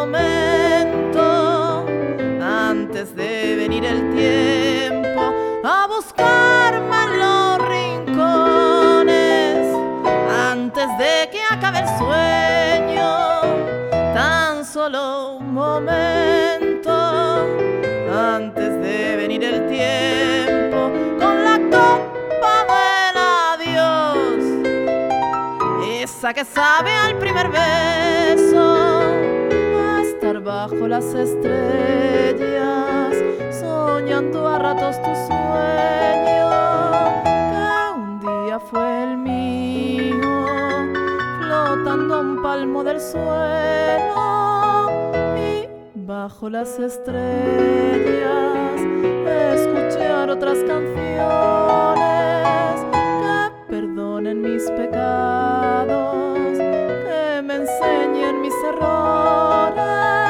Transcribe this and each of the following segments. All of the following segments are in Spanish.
momento antes de venir el tiempo a buscarme en los rincones, antes de que acabe el sueño, tan solo un momento antes de venir el tiempo, con la copa del adiós, esa que sabe al primer beso, a estar bajo las estrellas, soñando a ratos tu sueño, que un día fue el mío, flotando a un palmo del suelo, y bajo las estrellas escuchar otras canciones que perdonen mis pecados, que me enseñen mis errores.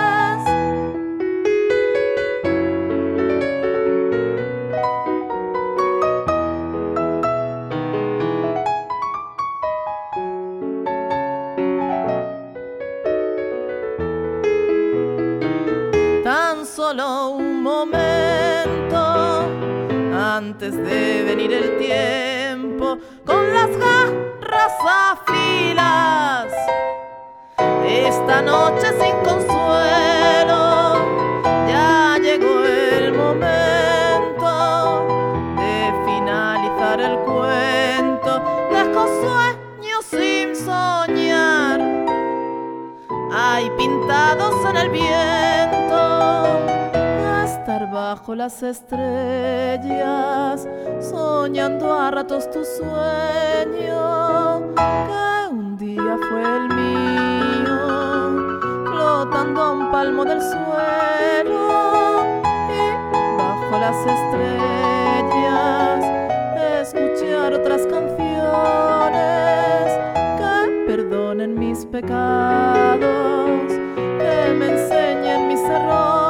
Tan solo un momento antes de venir el tiempo, con las garras afiladas, esta noche sin consuelo, ya llegó el momento de finalizar el cuento. Dejo sueños sin soñar, hay pintados en el viento, a estar bajo las estrellas, soñando a ratos tu sueño, que un día fue el mío, flotando a un palmo del suelo, y bajo las estrellas escuchar otras canciones que perdonen mis pecados, que me enseñen mis errores.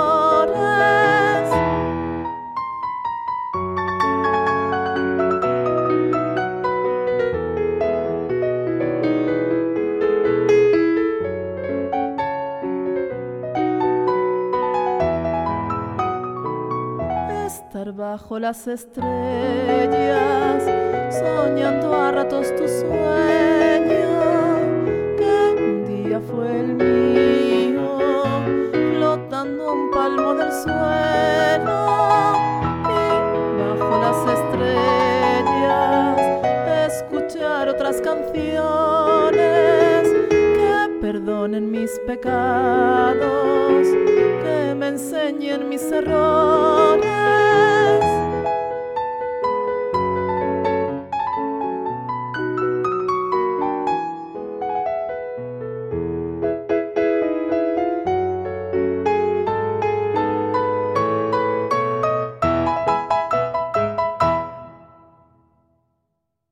Estar bajo las estrellas, soñando a ratos tu sueño, que un día fue el mío, flotando a un palmo del suelo, y bajo las estrellas escuchar otras canciones que perdonen mis pecados, que me enseñen mis errores.